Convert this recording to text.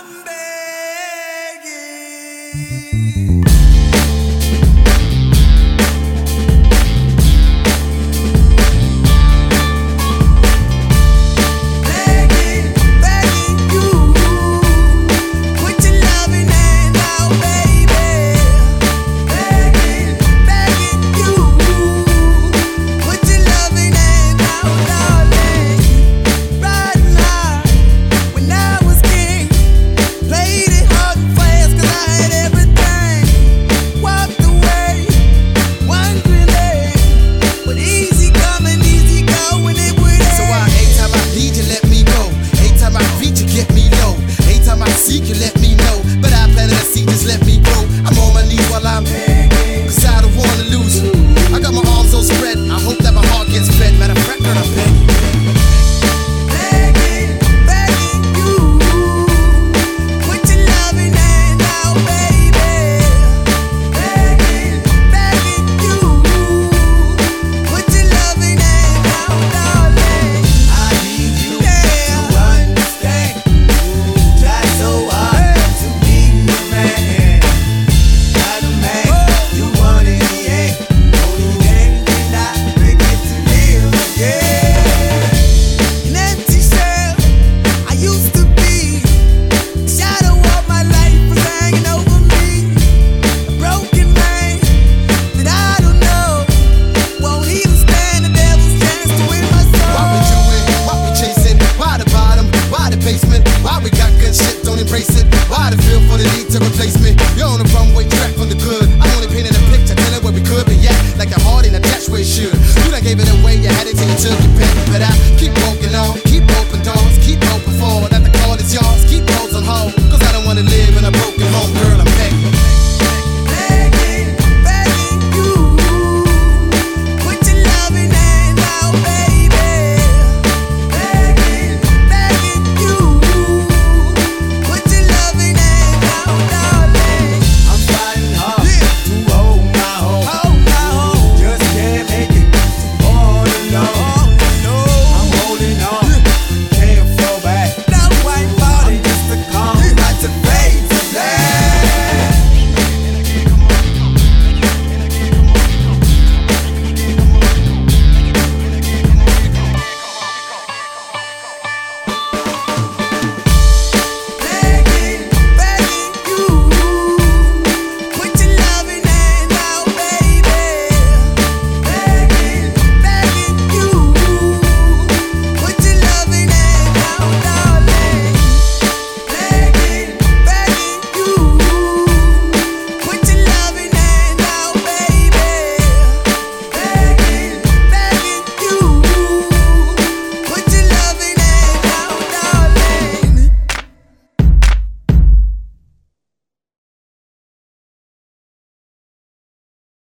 I'm begging. You let me know, but I planted a seed, just let me grow. I'm on my knees while I'm begging, cause I don't wanna lose you. I got my arms so spread, I hope that my heart gets fed. Matter of fact, I'm begging. Why we got good shit, don't embrace it? Why the feel for the need to replace me? You're on the runway track from the good. I'm only painting a picture, telling where we could be at. Like the heart ain't attached where it should. You done gave it away, you had it till you took your pen. But I keep walking on, keep open doors, keep open forward. That the call is yours.